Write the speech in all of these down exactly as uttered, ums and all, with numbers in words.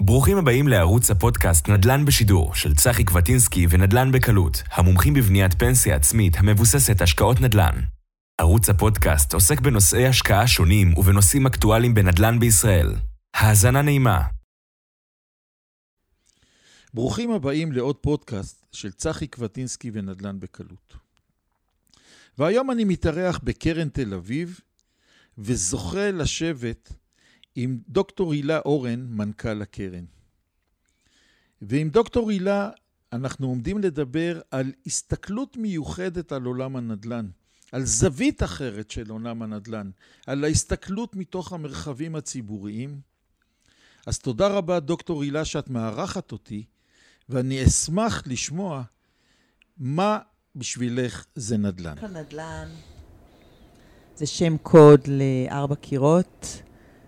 ברוכים הבאים לערוץ הפודקאסט נדל"ן בשידור של צחי קווטינסקי ונדל"ן בקלות, המומחים בבניית פנסיה עצמית המבוססת השקעות נדל"ן. ערוץ הפודקאסט עוסק בנושאי השקעה שונים ובנושאים אקטואליים בנדל"ן בישראל. האזנה נעימה. ברוכים הבאים לעוד פודקאסט של צחי קווטינסקי ונדל"ן בקלות. והיום אני מתארח בקרן תל אביב, וזוכה לשבת עם דוקטור הילה אורן, מנכ"ל הקרן. ועם דוקטור הילה אנחנו עומדים לדבר על הסתכלות מיוחדת על עולם הנדל"ן, על זווית אחרת של עולם הנדל"ן, על ההסתכלות מתוך המרחבים הציבוריים. אז תודה רבה דוקטור הילה שאת מארחת אותי, ואני אשמח לשמוע מה בשבילך זה נדל"ן. נדל"ן זה שם קוד לארבע קירות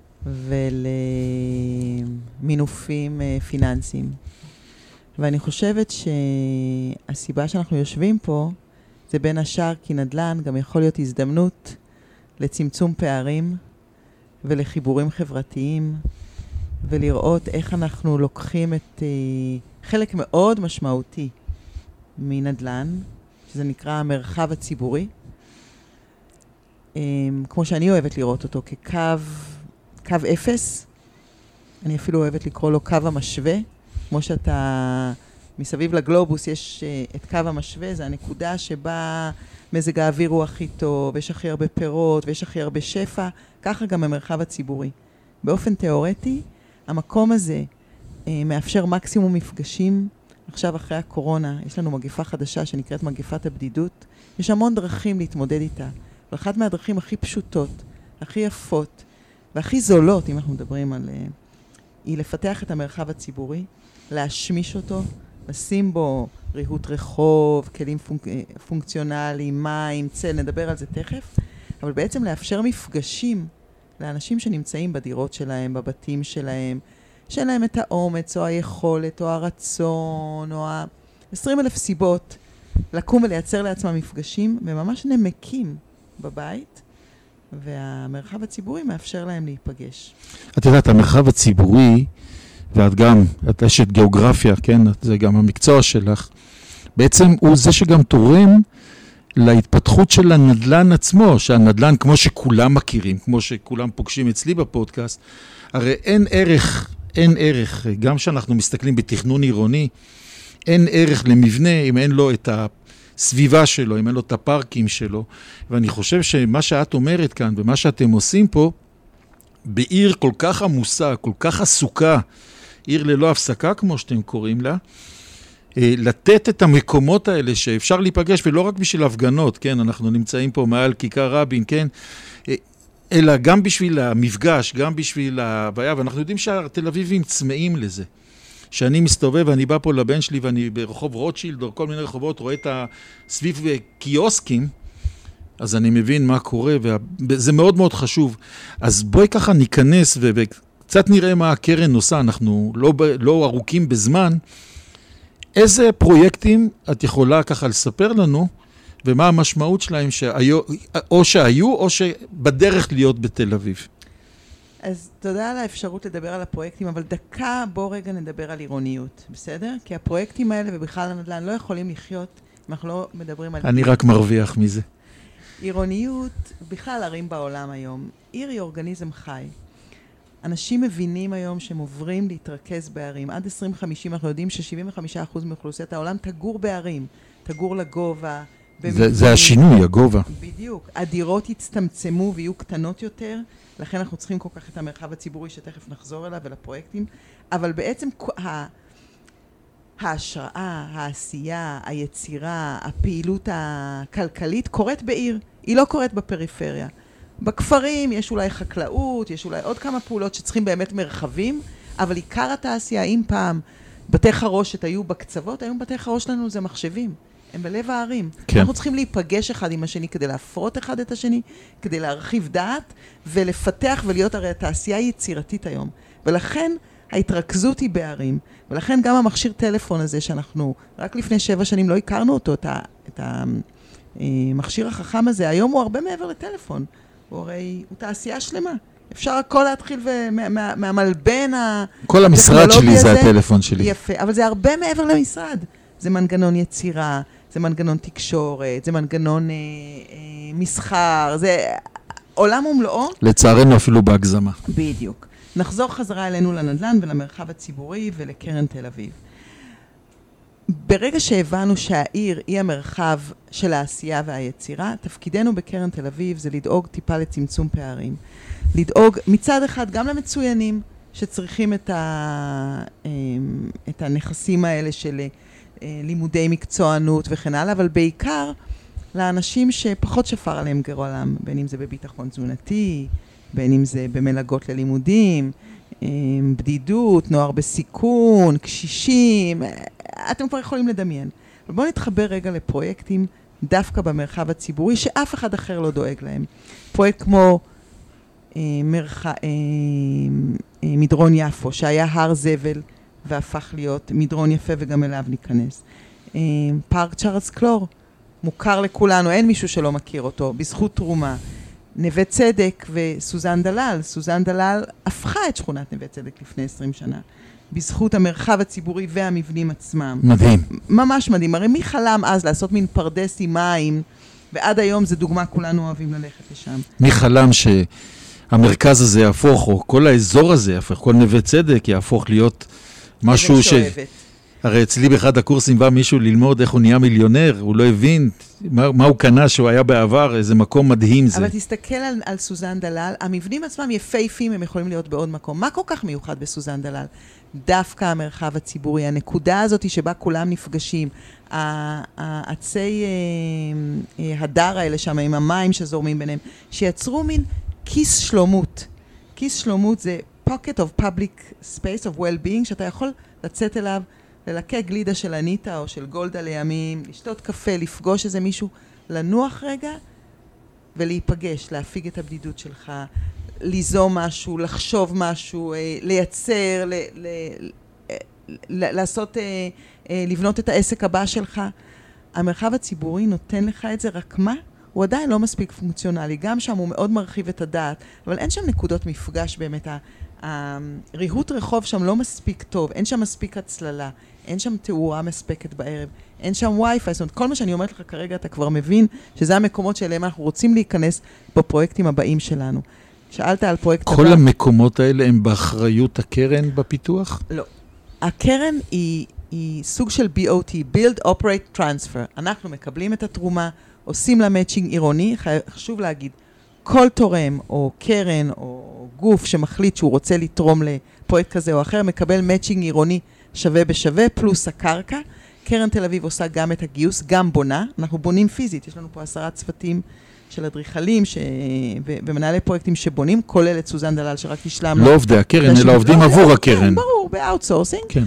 ולמינופים פיננסיים. ואני חושבת שהסיבה שאנחנו יושבים פה זה בין השאר כי נדל"ן גם יכול להיות הזדמנות לצמצום פערים ולחיבורים חברתיים, ולראות איך אנחנו לוקחים את חלק מאוד משמעותי מנדל"ן, שזה נקרא המרחב הציבורי, כמו שאני אוהבת לראות אותו כקו קו אפס. אני אפילו אוהבת לקרוא לו קו המשווה, כמו שאתה מסביב לגלובוס יש את קו המשווה, זה הנקודה שבה מזג האוויר הוא הכי טוב, יש הכי הרבה פירות ויש הכי הרבה שפע, ככה גם המרחב הציבורי. באופן תיאורטי, המקום הזה אה, מאפשר מקסימום מפגשים. עכשיו אחרי הקורונה יש לנו מגפה חדשה שנקראת מגפת הבדידות. יש המון דרכים להתמודד איתה. ואחת מהדרכים הכי פשוטות, הכי יפות והכי זולות, אם אנחנו מדברים על... אה, היא לפתח את המרחב הציבורי, להשמיש אותו, לשים בו ריהוט רחוב, כלים פונק... פונקציונליים, מים, צל, נדבר על זה תכף. אבל בעצם לאפשר מפגשים לאנשים שנמצאים בדירות שלהם, בבתים שלהם, שאין להם את האומץ או היכולת או הרצון או ה-עשרים אלף סיבות לקום ולייצר לעצמם מפגשים, וממש נמקים בבית, והמרחב הציבורי מאפשר להם להיפגש. את יודעת, המרחב הציבורי, ואת גם, את אשת גיאוגרפיה, כן? זה גם המקצוע שלך, בעצם הוא זה שגם תורם להתפתחות של הנדל"ן עצמו, שהנדל"ן כמו שכולם מכירים, כמו שכולם פוגשים אצלי בפודקאסט, הרי אין ערך, אין ערך, גם שאנחנו מסתכלים בתכנון עירוני, אין ערך למבנה אם אין לו את הסביבה שלו, אם אין לו את הפארקים שלו, ואני חושב שמה שאת אומרת כאן ומה שאתם עושים פה, בעיר כל כך עמוסה, כל כך עסוקה, עיר ללא הפסקה כמו שאתם קוראים לה, לתת את המקומות האלה שאפשר להיפגש, ולא רק בשביל הפגנות, כן, אנחנו נמצאים פה מעל כיכר רבין, כן, אלא גם בשביל המפגש, גם בשביל ההוויה, ואנחנו יודעים שהתל אביבים צמאים לזה. שאני מסתובב ואני בא פה לבן שלי ואני ברחוב רוטשילד או כל מיני רחובות רואה את הסביב קיוסקים, אז אני מבין מה קורה, וזה מאוד מאוד חשוב. אז בואי ככה ניכנס וקצת נראה מה הקרן עושה, אנחנו לא, לא ארוכים בזמן. איזה פרויקטים את יכולה ככה לספר לנו, ומה המשמעות שלהם שהיו, או שהיו או שבדרך להיות בתל אביב? אז תודה על האפשרות לדבר על הפרויקטים, אבל דקה בוא רגע נדבר על עירוניות, בסדר? כי הפרויקטים האלה ובכלל הנדל"ן לא יכולים לחיות אם אנחנו לא מדברים על... אני רק מרוויח מזה. עירוניות, בכלל ערים בעולם היום, עיר היא אורגניזם חי. אנשים מבינים היום שהם עוברים להתרכז בערים. עד עשרים חמישים אנחנו יודעים ש-שבעים וחמישה אחוז מאוכלוסיית העולם תגור בערים, תגור לגובה. זה, זה השינוי, הגובה. בדיוק. הדירות יצטמצמו ויהיו קטנות יותר, לכן אנחנו צריכים כל כך את המרחב הציבורי שתכף נחזור אליו ולפרויקטים. אבל בעצם ההשראה, העשייה, היצירה, הפעילות הכלכלית קורית בעיר. היא לא קורית בפריפריה. בכפרים יש אולי חקלאות, יש אולי עוד כמה פעולות שצריכים באמת מרחבים, אבל עיקר התעשייה, אם פעם בתי חרושת היו בקצוות, היום בתי חרושת לנו זה מחשבים. הם בלב הערים. כן. אנחנו צריכים להיפגש אחד עם השני כדי להפרות אחד את השני, כדי להרחיב דעת ולפתח ולהיות הרי התעשייה יצירתית היום. ולכן ההתרכזות היא בערים, ולכן גם המכשיר טלפון הזה שאנחנו רק לפני שבע שנים לא הכרנו אותו, את, ה, את המכשיר החכם הזה, היום הוא הרבה מעבר לטלפון. הוא הרי, הוא תעשייה שלמה. אפשר הכל להתחיל מהמלבן כל המשרד שלי זה הטלפון שלי. יפה, אבל זה הרבה מעבר למשרד. זה מנגנון יצירה, זה מנגנון תקשורת, זה מנגנון אה, אה, מסחר, זה עולם ומלואו. לצערנו אפילו בהגזמה. בדיוק. נחזור חזרה אלינו לנדל"ן ולמרחב הציבורי ולקרן תל אביב. ברגע שהבנו שהעיר היא המרחב של העשייה והיצירה, תפקידנו בקרן תל אביב זה לדאוג טיפה לצמצום פערים. לדאוג מצד אחד גם למצוינים שצריכים את, ה, את הנכסים האלה של לימודי מקצוענות וכן הלאה, אבל בעיקר לאנשים שפחות שפר עליהם גורלם, בין אם זה בביטחון תזונתי, בין אם זה במלגות ללימודים, בדידות, נוער בסיכון, קשישים, אתם כבר יכולים לדמיין. אבל בואו נתחבר רגע לפרויקטים דווקא במרחב הציבורי, שאף אחד אחר לא דואג להם. פרויקט כמו אה, מרח... אה, אה, מדרון יפו, שהיה הר זבל והפך להיות מדרון יפה וגם אליו ניכנס. אה, פארק צ'ארלס קלור, מוכר לכולנו, אין מישהו שלא מכיר אותו, בזכות תרומה. נווה צדק וסוזן דלל, סוזן דלל הפכה את שכונת נווה צדק לפני עשרים שנה. בזכות המרחב הציבורי והמבנים עצמם. מדהים. ממש מדהים. הרי מי חלם אז לעשות מין פרדס עם מים, ועד היום זה דוגמה, כולנו אוהבים ללכת לשם. מי חלם שהמרכז הזה יהפוך, או כל האזור הזה יהפוך, כל נווה צדק יהפוך להיות משהו ש... הרי אצלי באחד הקורסים בא מישהו ללמוד איך הוא נהיה מיליונר, הוא לא הבין מה, מה הוא קנה שהוא היה בעבר, איזה מקום מדהים זה. אבל תסתכל על, על סוזן דלל, המבנים עצמם יפהפים, הם יכולים להיות בעוד מקום. מה כל כך מיוחד בסוזן דלל? דווקא המרחב הציבורי, הנקודה הזאת שבה כולם נפגשים, העצי הדר האלה שם, עם המים שזורמים ביניהם, שיצרו מין כיס שלומות. כיס שלומות זה pocket of public space of well-being, שאתה יכול לצאת אליו, ללקק גלידה של אניטה או של גולדה לימים, לשתות קפה, לפגוש איזה מישהו, לנוח רגע ולהיפגש, להפיג את הבדידות שלך, ליזום משהו, לחשוב משהו, לייצר, ל, ל, ל, לעשות, לבנות את העסק הבא שלך. המרחב הציבורי נותן לך את זה, רק מה? הוא עדיין לא מספיק פונקציונלי, גם שם הוא מאוד מרחיב את הדעת, אבל אין שם נקודות מפגש באמת. הריהוט רחוב שם לא מספיק טוב, אין שם מספיק הצללה, אין שם תאורה מספקת בערב, אין שם וי-פיי, זאת אומרת, כל מה שאני אומרת לך כרגע, אתה כבר מבין שזה המקומות שאליהם אנחנו רוצים להיכנס בפרויקטים הבאים שלנו. שאלת על פרויקט... כל המקומות האלה הם באחריות הקרן בפיתוח? לא. הקרן היא, היא סוג של בי או טי, Build, Operate, Transfer. אנחנו מקבלים את התרומה, עושים לה מאצ'ינג עירוני, חשוב להגיד, כל תורם או קרן או גוף שמחליט שהוא רוצה לתרום לפרויקט כזה או אחר, מקבל מאצ'ינג עירוני שווה בשווה, פלוס הקרקע. קרן תל אביב עושה גם את הגיוס, גם בונה. אנחנו בונים פיזית, יש לנו פה עשרה צוותים של אדריכלים ש... ו... ומנהלי פרויקטים שבונים, כולל את סוזן דלל שרק השלמנו. לא עובדי הקרן, אלא עובדים עבור הקרן. ברור, באוטסורסינג. כן.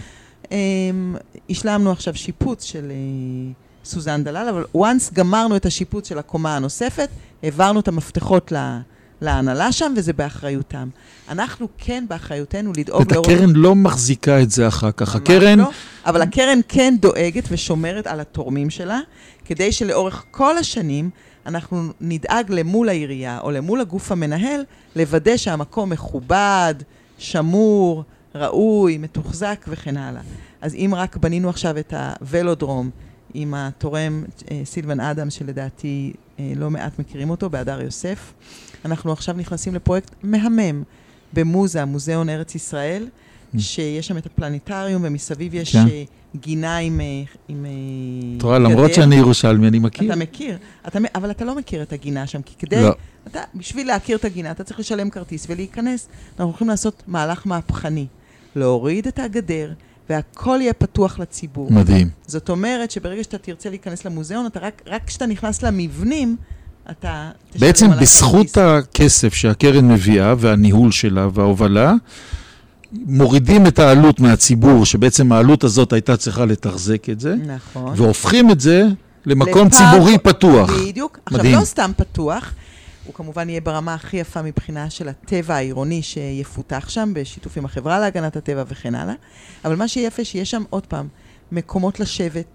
השלמנו עכשיו שיפוץ של סוזן דלל, אבל once גמרנו את השיפוץ של הקומה הנוספת, העברנו את המפתחות להנהלה שם, וזה באחריותם. אנחנו כן באחריותנו לדאוג... את הקרן לא מחזיקה את זה אחר כך. הקרן... אבל הקרן כן דואגת ושומרת על התורמים שלה, כדי שלאורך כל השנים אנחנו נדאג למול העירייה, או למול הגוף המנהל, לוודא שהמקום מכובד, שמור, ראוי, מתוחזק וכן הלאה. אז אם רק בנינו עכשיו את הוולודרום, עם התורם סילבן אדם, שלדעתי לא מעט מכירים אותו, באדר יוסף. אנחנו עכשיו נכנסים לפרויקט מהמם במוזה, מוזיאון ארץ ישראל, שיש שם את הפלניטריום, ומסביב יש גינה עם גדר. תראה, למרות שאני ירושלמי, אני מכיר. אתה מכיר, אבל אתה לא מכיר את הגינה שם, כי כדי, בשביל להכיר את הגינה, אתה צריך לשלם כרטיס ולהיכנס. אנחנו הולכים לעשות מהלך מהפכני, להוריד את הגדר, והכל יהיה פתוח לציבור. מדהים. זאת אומרת שברגע שאתה תרצה להיכנס למוזיאון, אתה רק, רק כשאתה נכנס למבנים, אתה תשלם בעצם על הכרטיס. בזכות הכסף שהקרן מביאה, והניהול שלה וההובלה, מורידים את העלות מהציבור, שבעצם העלות הזאת הייתה צריכה לתחזק את זה, נכון. והופכים את זה למקום לפארק, ציבורי פתוח. בדיוק. עכשיו, מדהים. לא סתם פתוח, הוא כמובן יהיה ברמה הכי יפה מבחינה של הטבע העירוני שיפותח שם, בשיתוף עם החברה להגנת הטבע וכן הלאה. אבל מה שיפה שיש שם, עוד פעם, מקומות לשבת,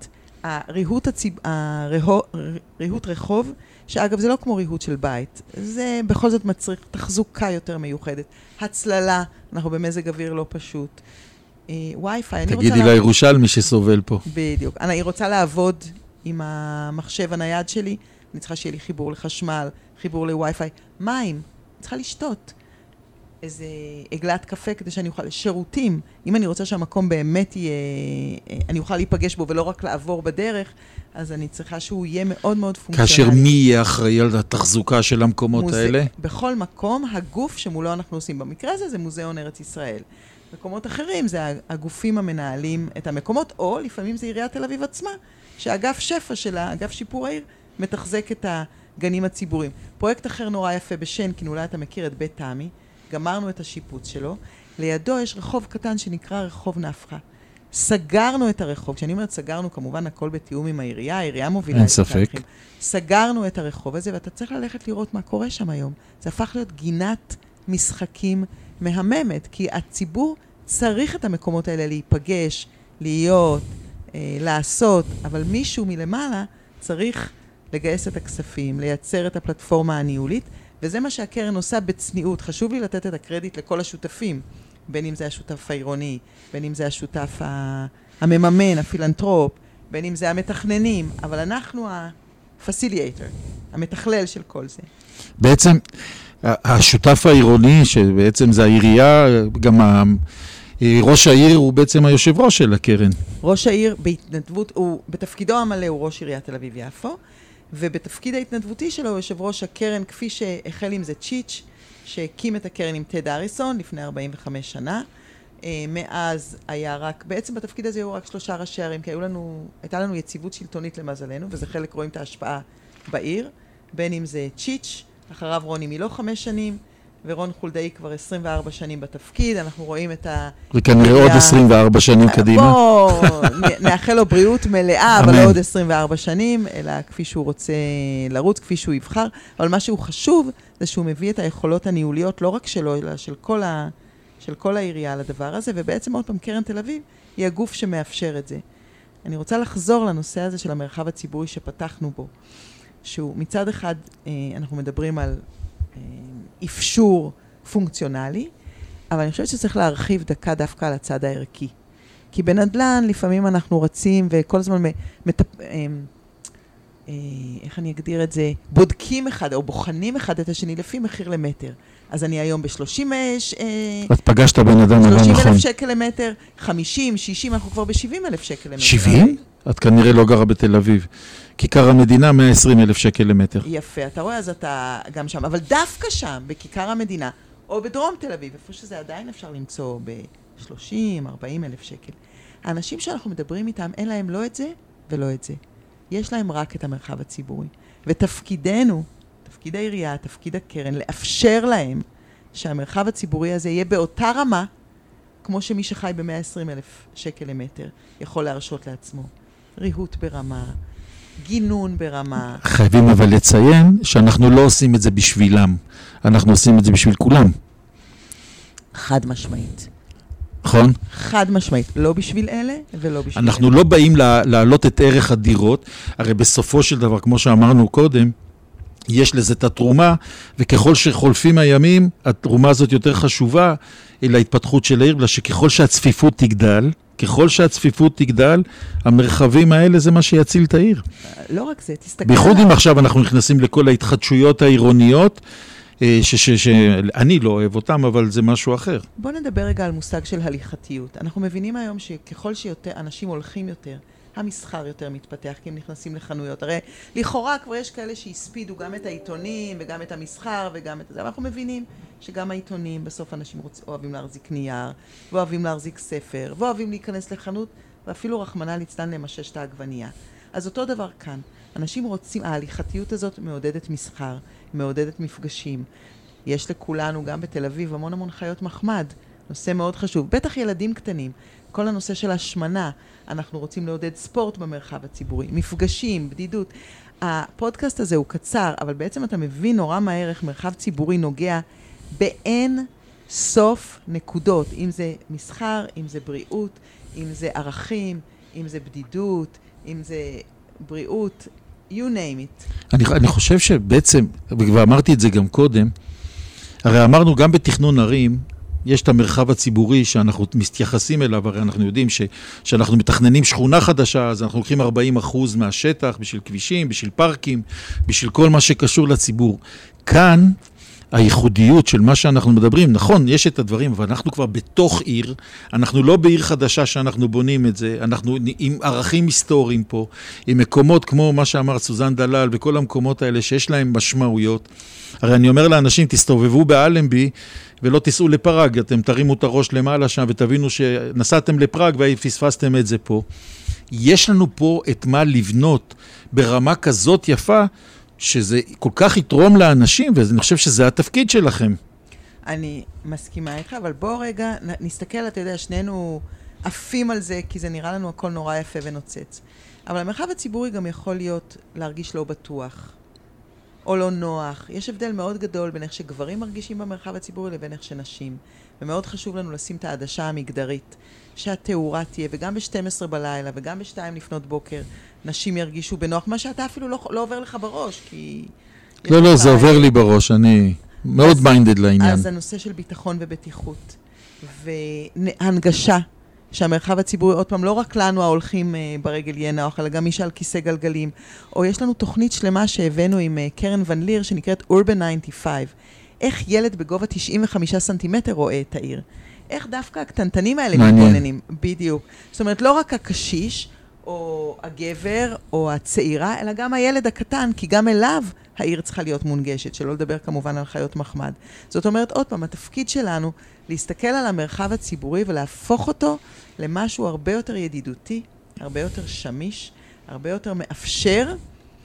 הריהוט, הציב... הריהו... ריהוט רחוב, שאגב זה לא כמו ריהוט של בית, זה בכל זאת מצריך תחזוקה יותר מיוחדת. הצללה, אנחנו במזג אוויר לא פשוט. וי-פיי, תגידי לירושלמי שסובל פה. בדיוק. אני רוצה לעבוד עם המחשב הנייד שלי, אני צריכה שיהיה לי חיבור לחשמל, חיבור לווי-פיי, מים, אני צריכה לשתות. איזה עגלת קפה כדי שאני אוכל, שירותים, אם אני רוצה שהמקום באמת יהיה, אני אוכל להיפגש בו ולא רק לעבור בדרך, אז אני צריכה שהוא יהיה מאוד מאוד פונקציונלי. כאשר מי יהיה אחראי על התחזוקה של המקומות מוזה... האלה? בכל מקום, הגוף שמולו אנחנו עושים. במקרה הזה זה מוזיאון ארץ ישראל. מקומות אחרים זה הגופים המנהלים את המקומות, או לפעמים זה עיריית תל אביב עצמה, שאגף שפע שלה, אגף שיפור העיר, מתחזק את הגנים הציבוריים. פרויקט אחר נורא יפה בשנקין, אולי אתה מכיר את בית תמי, גמרנו את השיפוץ שלו, לידו יש רחוב קטן שנקרא רחוב נפחה. סגרנו את הרחוב, כשאני אומרת סגרנו, כמובן הכל בתיאום עם העירייה, העירייה מובילה אין ספק. סגרנו את הרחוב הזה, ואתה צריך ללכת לראות מה קורה שם היום. זה הפך להיות גינת משחקים מהממת, כי הציבור צריך את המקומות האלה להיפגש, להיות, אה, לעשות, אבל מישהו מלמעלה צריך לגייס את הכספים, לייצר את הפלטפורמה הניהולית, וזה מה שהקרן עושה בצניעות. חשוב לי לתת את הקרדיט לכל השותפים, בין אם זה השותף העירוני, בין אם זה השותף המממן, הפילנטרופ, בין אם זה המתכננים, אבל אנחנו ה-facilitator, המתכלל של כל זה. בעצם, השותף העירוני, שבעצם זה העירייה, גם ראש העיר הוא בעצם היושב ראש של הקרן. ראש העיר בהתנדבות, הוא, בתפקידו המלא הוא ראש עיריית תל אביב יפו, ובתפקיד ההתנדבותי שלו הוא יושב ראש הקרן, כפי שהחל עם זה צ'יץ', שהקים את הקרן עם טד אריסון לפני ארבעים וחמש שנה. מאז היה רק, בעצם בתפקיד הזה היו רק שלושה ראשי ערים, כי היו לנו, הייתה לנו יציבות שלטונית למזלנו, וזה חלק רואים את ההשפעה בעיר, בין אם זה צ'יץ', אחריו רוני מילו חמש שנים, ורון חולדאי כבר עשרים וארבע שנים בתפקיד, אנחנו רואים את ה... וכנראה עוד עשרים וארבע שנים קדימה. בוא, נאחל לו בריאות מלאה, אבל לא עוד עשרים וארבע שנים, אלא כפי שהוא רוצה לרוץ, כפי שהוא יבחר. אבל מה שהוא חשוב, זה שהוא מביא את היכולות הניהוליות, לא רק שלו, אלא של כל, ה... של כל העירייה לדבר הזה, ובעצם עוד פעם, קרן תל אביב היא הגוף שמאפשר את זה. אני רוצה לחזור לנושא הזה של המרחב הציבורי שפתחנו בו, שהוא מצד אחד, אנחנו מדברים על אפשור פונקציונלי, אבל אני חושבת שצריך להרחיב דקה דווקא על הצד הערכי. כי בנדל"ן לפעמים אנחנו רצים וכל הזמן מטפ... איך אני אגדיר את זה? בודקים אחד או בוחנים אחד את השני לפי מחיר למטר. אז אני היום ב-שלושים... את פגשת בן אדם לא נכון. שלושים אלף שקל למטר, חמישים, שישים, אנחנו כבר ב-שבעים אלף שקל למטר. שבעים? את כנראה לא גרה בתל אביב. כיכר המדינה, מאה ועשרים אלף שקל למטר. יפה, אתה רואה, אז אתה גם שם. אבל דווקא שם, בכיכר המדינה, או בדרום תל אביב, איפה שזה עדיין אפשר למצוא ב-שלושים, ארבעים אלף שקל. האנשים שאנחנו מדברים איתם, אין להם לא את זה ולא את זה. יש להם רק את המרחב הציבורי. ותפקידנו, תפקיד העירייה, תפקיד הקרן, לאפשר להם שהמרחב הציבורי הזה יהיה באותה רמה, כמו שמי שחי ב-מאה ועשרים אלף שקל למטר, יכול להרשות לעצמו. ריהוט ברמה, גינון ברמה. חייבים אבל לציין שאנחנו לא עושים את זה בשבילם. אנחנו עושים את זה בשביל כולם. חד משמעית. נכון? חד משמעית. לא בשביל אלה ולא בשביל אנחנו אלה. לא באים להעלות את ערך הדירות. הרי בסופו של דבר, כמו שאמרנו קודם, יש לזה את התרומה, וככל שחולפים הימים, התרומה הזאת יותר חשובה להתפתחות של העיר, שככל שהצפיפות תגדל, ככל שהצפיפות תגדל, המרחבים האלה זה מה שיציל את העיר. לא רק זה, תסתכל. בייחוד אם עכשיו אנחנו נכנסים לכל ההתחדשויות העירוניות, שאני לא אוהב אותם, אבל זה משהו אחר. בוא נדבר רגע על מושג של הליכתיות. אנחנו מבינים היום שככל שיותר אנשים הולכים יותר, המסחר יותר מתפתח, כי הם נכנסים לחנויות. הרי לכאורה כבר יש כאלה שהספידו גם את העיתונים וגם את המסחר וגם את זה. אבל אנחנו מבינים שגם העיתונים, בסוף אנשים רוצ... אוהבים להחזיק נייר, ואוהבים להחזיק ספר, ואוהבים להיכנס לחנות, ואפילו רחמנא ליצלן למשש את העגבנייה. אז אותו דבר כאן. אנשים רוצים, ההליכתיות הזאת מעודדת מסחר, מעודדת מפגשים. יש לכולנו, גם בתל אביב, המון המון חיות מחמד. נושא מאוד חשוב. בטח ילדים קטנים. כל הנושא של השמנה, אנחנו רוצים לעודד ספורט במרחב הציבורי, מפגשים, בדידות. הפודקאסט הזה הוא קצר, אבל בעצם אתה מבין נורא מהר איך מרחב ציבורי נוגע באין סוף נקודות, אם זה מסחר, אם זה בריאות, אם זה ערכים, אם זה בדידות, אם זה בריאות, you name it. אני, אני חושב שבעצם, ואמרתי את זה גם קודם, הרי אמרנו גם בתכנון ערים, יש את המרחב הציבורי שאנחנו מתייחסים אליו, הרי אנחנו יודעים ש, שאנחנו מתכננים שכונה חדשה, אז אנחנו לוקחים ארבעים אחוז מהשטח בשביל כבישים, בשביל פארקים, בשביל כל מה שקשור לציבור. כאן, הייחודיות של מה שאנחנו מדברים, נכון, יש את הדברים, אבל אנחנו כבר בתוך עיר, אנחנו לא בעיר חדשה שאנחנו בונים את זה, אנחנו עם ערכים היסטוריים פה, עם מקומות כמו מה שאמר סוזן דלל, וכל המקומות האלה שיש להם משמעויות. הרי אני אומר לאנשים, תסתובבו באלנבי, ולא תיסעו לפראג, אתם תרימו את הראש למעלה שם, ותבינו שנסעתם לפראג, והפספסתם את זה פה. יש לנו פה את מה לבנות ברמה כזאת יפה, שזה כל כך יתרום לאנשים, ואני חושב שזה התפקיד שלכם. אני מסכימה איתך, אבל בוא רגע נסתכל, אתה יודע, שנינו עפים על זה, כי זה נראה לנו הכל נורא יפה ונוצץ. אבל המרחב הציבורי גם יכול להיות להרגיש לא בטוח, או לא נוח. יש הבדל מאוד גדול בין איך שגברים מרגישים במרחב הציבורי לבין איך שנשים. ומאוד חשוב לנו לשים את העדשה המגדרית, שהתאורה תהיה, וגם ב-שתים עשרה בלילה, וגם ב-שתיים לפנות בוקר, נשים ירגישו בנוח, מה שאתה אפילו לא, לא עובר לך בראש, כי... לא, לא, זה עובר לי בראש, אני מאוד מיינדד לעניין. אז הנושא של ביטחון ובטיחות, והנגשה, שהמרחב הציבורי, עוד פעם, לא רק לנו ההולכים ברגל יהיה נוח, אלא גם מי שעל כיסא גלגלים, או יש לנו תוכנית שלמה שהבאנו עם קרן ון ליר, שנקראת Urban תשעים וחמש, איך ילד בגובה תשעים וחמישה סנטימטר רואה את העיר. איך דווקא הקטנטנים האלה מתבוננים, בדיוק. זאת אומרת, לא רק הקשיש, או הגבר, או הצעירה, אלא גם הילד הקטן, כי גם אליו העיר צריכה להיות מונגשת, שלא לדבר כמובן על חיות מחמד. זאת אומרת, עוד פעם, התפקיד שלנו, להסתכל על המרחב הציבורי ולהפוך אותו למשהו הרבה יותר ידידותי, הרבה יותר שמיש, הרבה יותר מאפשר,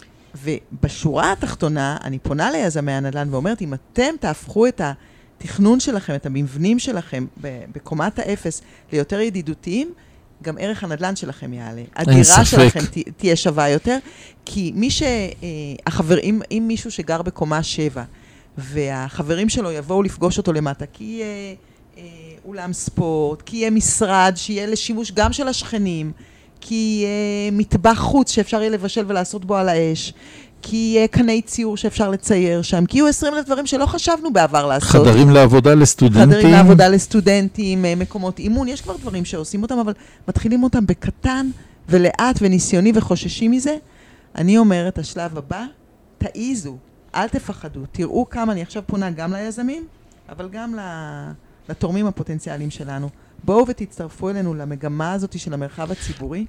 ובשורה התחתונה, אני פונה ליזמי הנדל"ן ואומרת, אם אתם תהפכו את התכנון שלכם, את המבנים שלכם, בקומת האפס, ליותר ידידותיים, גם ערך הנדל"ן שלכם יעלה. הדירה שלכם תהיה שווה יותר, כי מי שהחבר, אם, אם מישהו שגר בקומה שבע, והחברים שלו יבואו לפגוש אותו למטה, כי יהיה אה, אולם ספורט, כי יהיה משרד שיהיה לשימוש גם של השכנים, כי יהיה מטבח חוץ שאפשר יהיה לבשל ולעשות בו על האש, כי יהיה קני ציור שאפשר לצייר שם, כי יהיו עשרים אלף דברים שלא חשבנו בעבר לעשות. חדרים לעבודה לסטודנטים. חדרים לעבודה לסטודנטים, מקומות אימון, יש כבר דברים שעושים אותם, אבל מתחילים אותם בקטן ולאט וניסיוני וחוששים מזה. אני אומרת, השלב הבא, תעיזו, אל תפחדו, תראו כמה, אני עכשיו פונה גם ליזמים, אבל גם לתורמים הפוטנציאליים שלנו. בואו ותצטרפו אלינו למגמה הזאת של המרחב הציבורי.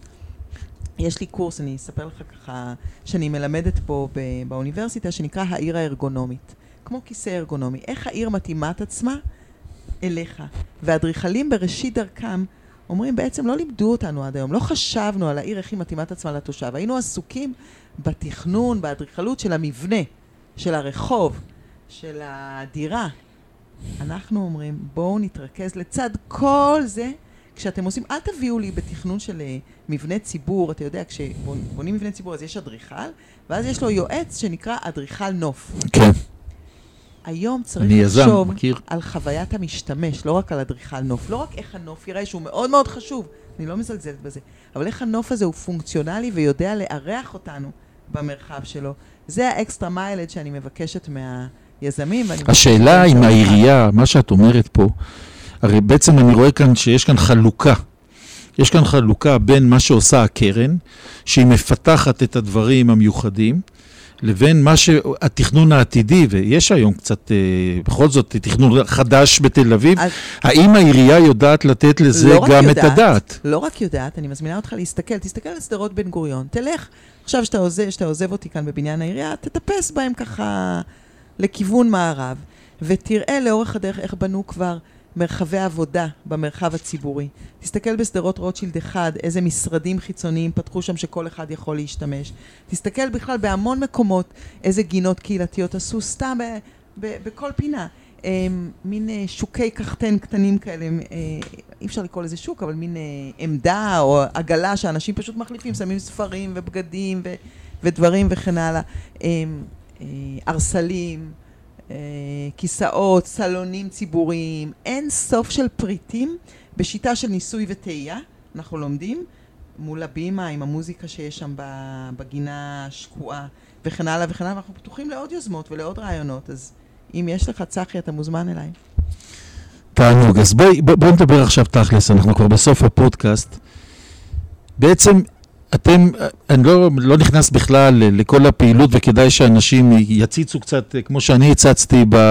יש לי קורס, אני אספר לך ככה, שאני מלמדת פה באוניברסיטה, שנקרא העיר הארגונומית. כמו כיסא ארגונומי. איך העיר מתאימה את עצמה אליך. והאדריכלים בראשית דרכם אומרים, בעצם לא לימדו אותנו עד היום, לא חשבנו על העיר איך היא מתאימה את עצמה לתושב. היינו עסוקים בתכנון, באדריכלות של המבנה, של הרחוב, של הדירה. אנחנו אומרים, בואו נתרכז לצד כל זה, כשאתם עושים, אל תביאו לי בתכנון של מבנה ציבור, אתה יודע, כשבונים מבנה ציבור, אז יש אדריכל, ואז יש לו יועץ שנקרא אדריכל נוף. כן. היום צריך לחשוב על חוויית המשתמש, לא רק על אדריכל נוף, לא רק איך הנוף יראה, שהוא מאוד מאוד חשוב, אני לא מזלזלת בזה, אבל איך הנוף הזה הוא פונקציונלי ויודע לארח אותנו במרחב שלו. זה האקסטרה מיילד שאני מבקשת מהיזמים. השאלה עם העירייה, מה שאת אומרת פה, הרי בעצם אני רואה כאן שיש כאן חלוקה. יש כאן חלוקה בין מה שעושה הקרן, שהיא מפתחת את הדברים המיוחדים, לבין מה שהתכנון העתידי, ויש היום קצת, בכל זאת, תכנון חדש בתל אביב, אז האם העירייה יודעת לתת לזה לא גם יודעת, את הדעת? לא רק יודעת, אני מזמינה אותך להסתכל, תסתכל על סדרות בן גוריון, תלך, עכשיו שאתה עוזב, שאתה עוזב אותי כאן בבניין העירייה, תטפס בהם ככה לכיוון מערב, ותראה לאורך הדרך איך בנו כבר מרחבי עבודה במרחב הציבורי. תסתכל בסדרות רוטשילד אחד, איזה משרדים חיצוניים פתחו שם שכל אחד יכול להשתמש. תסתכל בכלל בהמון מקומות, איזה גינות קהילתיות עשו סתם ב- ב- בכל פינה. מין שוקי קחתן קטנים כאלה, אי אפשר לקרוא לזה שוק, אבל מין עמדה או עגלה שאנשים פשוט מחליפים, שמים ספרים ובגדים ו- ודברים וכן הלאה. ארסלים, כיסאות, סלונים ציבוריים, אין סוף של פריטים בשיטה של ניסוי וטעייה, אנחנו לומדים, מול הבימה, עם המוזיקה שיש שם בגינה השקועה, וכן הלאה וכן הלאה, ואנחנו פתוחים לעוד יוזמות ולעוד רעיונות, אז אם יש לך צחי, אתה מוזמן אליי. תענוג, אז בואי בוא, בוא נדבר עכשיו תכלס, אנחנו כבר בסוף הפודקאסט. בעצם אתם, אני לא, לא נכנס בכלל לכל הפעילות, וכדאי שאנשים יציצו קצת, כמו שאני הצצתי ב...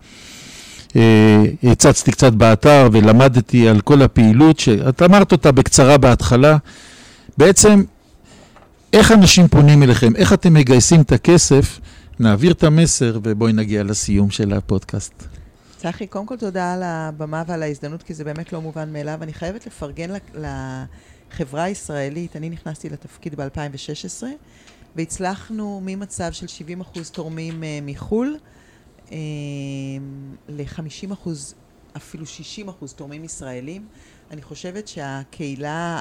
הצצתי קצת באתר ולמדתי על כל הפעילות, שאת אמרת אותה בקצרה בהתחלה. בעצם, איך אנשים פונים אליכם? איך אתם מגייסים את הכסף? נעביר את המסר ובואי נגיע לסיום של הפודקאסט. צחי, קודם כל תודה על הבמה ועל ההזדמנות, כי זה באמת לא מובן מאליו. אני חייבת לפרגן לחברה הישראלית. אני נכנסתי לתפקיד ב-אלפיים ושש עשרה, והצלחנו ממצב של שבעים אחוז תורמים מחול, ל-חמישים אחוז, אפילו שישים אחוז תורמים ישראלים. אני חושבת שהקהילה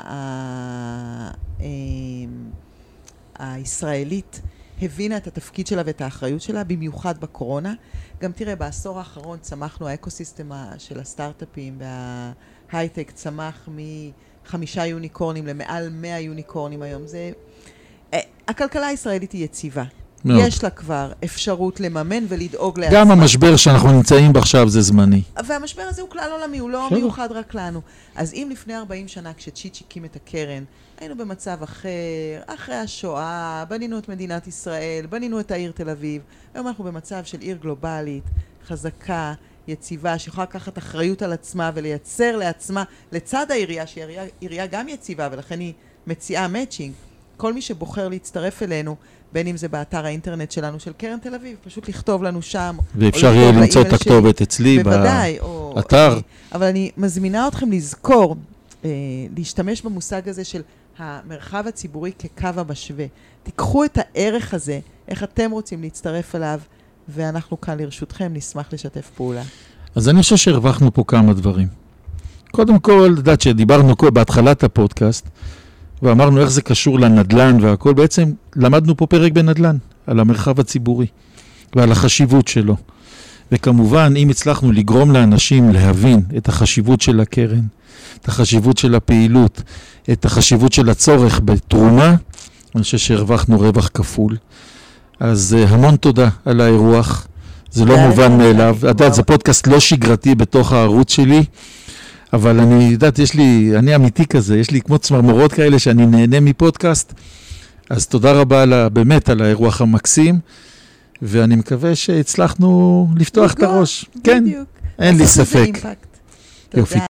הישראלית הבינה את התפקיד שלה ואת האחריות שלה, במיוחד בקורונה. גם תראה, בעשור האחרון צמחנו, האקוסיסטם של הסטארט-אפים וההייטק צמח מחמישה יוניקורנים למעל מאה יוניקורנים היום. זה... הכלכלה הישראלית היא יציבה. מאוד. יש לה כבר אפשרות לממן ולדאוג לעצמה. גם המשבר שאנחנו נמצאים בעכשיו זה זמני. והמשבר הזה הוא כלל עולמי, הוא לא מיוחד רק לנו. אז אם לפני ארבעים שנה, כשצ'יץ' הקים את הקרן, היינו במצב אחר, אחרי השואה, בנינו את מדינת ישראל, בנינו את העיר תל אביב, היום אנחנו במצב של עיר גלובלית, חזקה, יציבה, שיכולה לקחת אחריות על עצמה ולייצר לעצמה, לצד העירייה, שהיא עירייה גם יציבה, ולכן היא מציעה מאצ'ינג. כל מי שבוחר להצטרף אלינו, בין אם זה באתר האינטרנט שלנו של קרן תל אביב, פשוט לכתוב לנו שם. ואפשר יהיה למצוא את הכתובת אצלי בוודאי, באתר. או, אבל אני מזמינה אתכם לזכור, אה, להשתמש במושג הזה של המרחב הציבורי כקו המשווה. תיקחו את הערך הזה, איך אתם רוצים להצטרף אליו, ואנחנו כאן לרשותכם, נשמח לשתף פעולה. אז אני חושב שהרווחנו פה כמה דברים. קודם כל, לדעת שדיברנו בהתחלת הפודקאסט, ואמרנו איך זה קשור לנדלן והכל, בעצם למדנו פה פרק בנדלן, על המרחב הציבורי ועל החשיבות שלו. וכמובן, אם הצלחנו לגרום לאנשים להבין את החשיבות של הקרן, את החשיבות של הפעילות, את החשיבות של הצורך בתרומה, אני חושב שהרווחנו רווח כפול. אז המון תודה על האירוח, זה לא מובן מאליו. את יודעת, זה פודקאסט לא שגרתי בתוך הערוץ שלי, אבל אני יודעת, יש לי, אני אמיתי כזה, יש לי כמו צמרמורות כאלה שאני נהנה מפודקאסט, אז תודה רבה על, באמת על האירוח המקסים, ואני מקווה שהצלחנו לפתוח את הראש. כן, אין לי ספק. יופי.